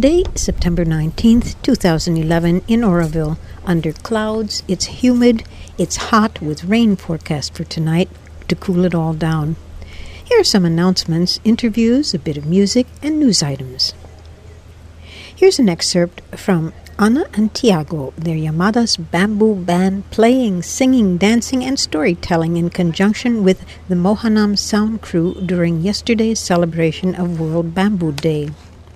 Monday, September 19th, 2011, in Oroville. Under clouds, it's humid, it's hot with rain forecast for tonight to cool it all down. Here are some announcements, interviews, a bit of music, and news items. Here's an excerpt from Ana and Tiago, their Yamadas bamboo band, playing, singing, dancing, and storytelling in conjunction with the Mohanam Sound Crew during yesterday's celebration of World Bamboo Day.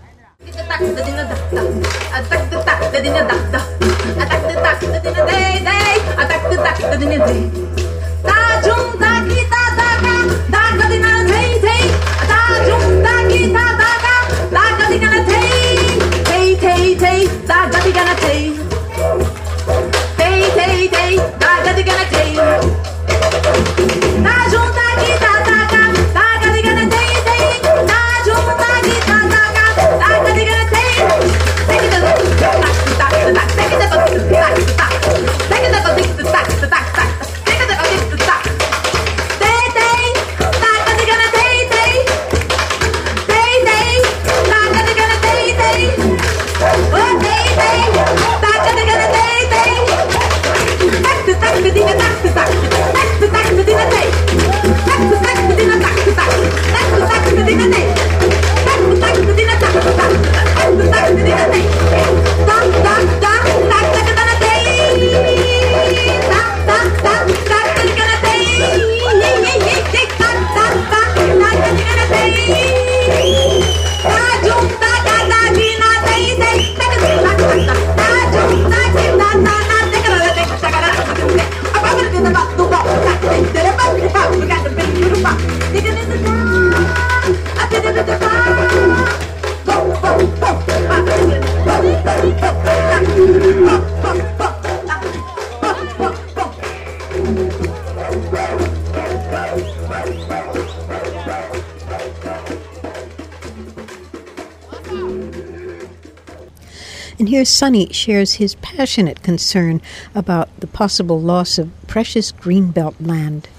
And here Sonny shares his passionate concern about the possible loss of precious greenbelt land.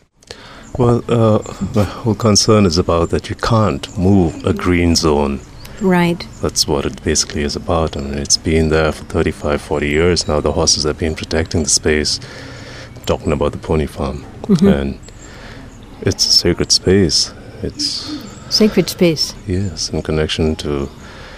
Well, my whole concern is about that you can't move a green zone. Right. That's what it basically is about. I mean, it's been there for 35, 40 years now. The horses have been protecting the space. I'm talking about the pony farm. Mm-hmm. And it's a sacred space. It's sacred space. Yes, in connection to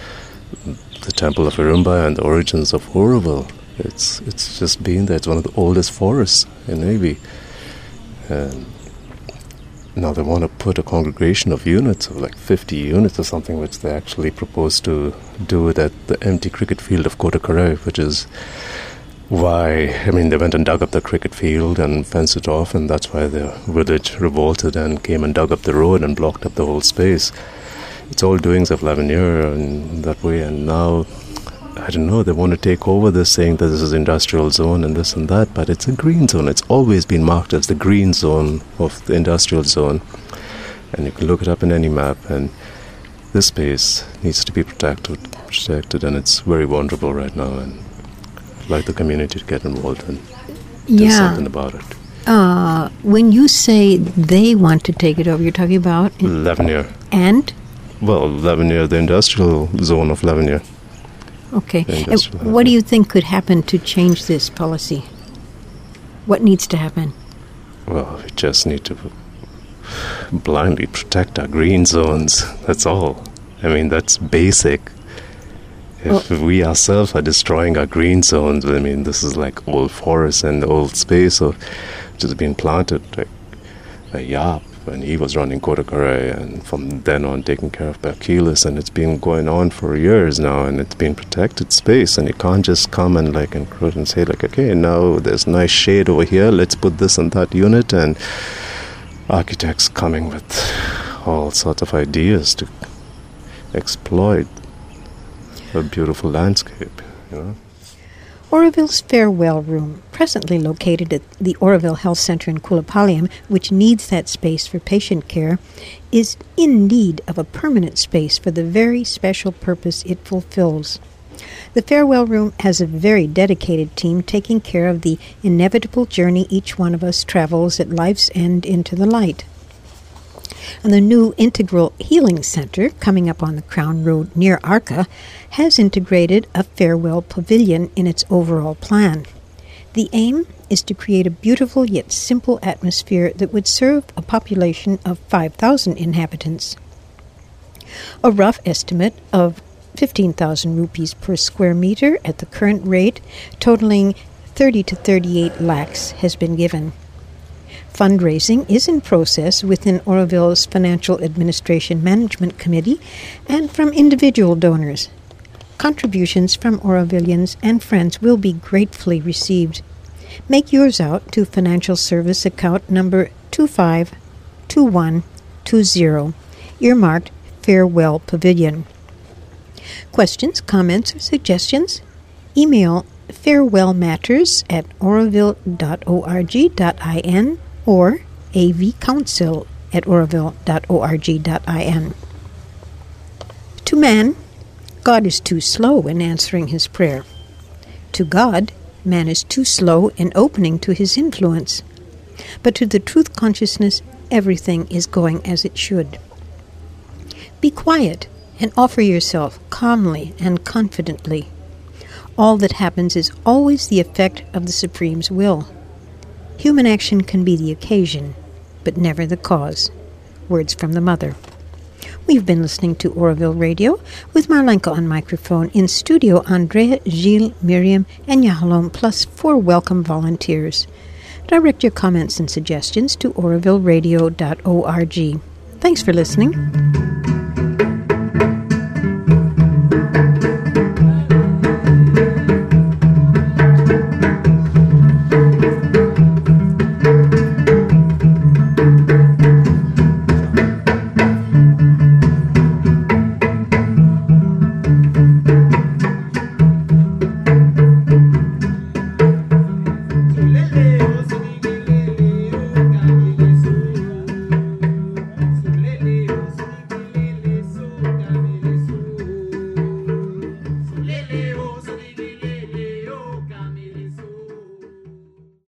the Temple of Irumba and the origins of Oroville. It's just been there. It's one of the oldest forests in Navy. And now they want to put a congregation of units, of like 50 units or something, which they actually propose to do it at the empty cricket field of Kotakarai, which is why, I mean, they went and dug up the cricket field and fenced it off, and that's why the village revolted and came and dug up the road and blocked up the whole space. It's all doings of Lavinier in that way, and now, I don't know, they want to take over this, saying that this is industrial zone and this and that, but it's a green zone. It's always been marked as the green zone of the industrial zone, and you can look it up in any map, and this space needs to be protected, and it's very vulnerable right now, and I'd like the community to get involved and do something about it. When you say they want to take it over, you're talking about? Lavinier. And? Well, Lavinier, the industrial zone of Lavinier. Okay. What do you think could happen to change this policy? What needs to happen? Well, we just need to blindly protect our green zones. That's all. I mean, that's basic. If we ourselves are destroying our green zones, I mean, this is like old forest and old space of just being planted, like a Yap when he was running Kotakarai, and from then on taking care of Berkelis, and it's been going on for years now, and it's been protected space, and you can't just come and like encroach and say like, okay, now there's nice shade over here, let's put this and that unit, and architects coming with all sorts of ideas to exploit a beautiful landscape, you know. Oroville's Farewell Room, presently located at the Oroville Health Center in Kulapaliam, which needs that space for patient care, is in need of a permanent space for the very special purpose it fulfills. The Farewell Room has a very dedicated team taking care of the inevitable journey each one of us travels at life's end into the light. And the new Integral Healing Center, coming up on the Crown Road near Arca, has integrated a farewell pavilion in its overall plan. The aim is to create a beautiful yet simple atmosphere that would serve a population of 5,000 inhabitants. A rough estimate of 15,000 rupees per square meter at the current rate, totaling 30 to 38 lakhs, has been given. Fundraising is in process within Oroville's Financial Administration Management Committee and from individual donors. Contributions from Orovillians and friends will be gratefully received. Make yours out to Financial Service Account number 252120, earmarked Farewell Pavilion. Questions, comments, or suggestions? Email farewellmatters@oroville.org.in or avcouncil@oroville.org.in. To man, God is too slow in answering his prayer. To God, man is too slow in opening to his influence. But to the truth consciousness, everything is going as it should. Be quiet and offer yourself calmly and confidently. All that happens is always the effect of the Supreme's will. Human action can be the occasion, but never the cause. Words from the Mother. We've been listening to Oroville Radio with Marlenka on microphone. In studio, Andrea, Gilles, Miriam, and Yahalom, plus 4 welcome volunteers. Direct your comments and suggestions to orovilleradio.org. Thanks for listening.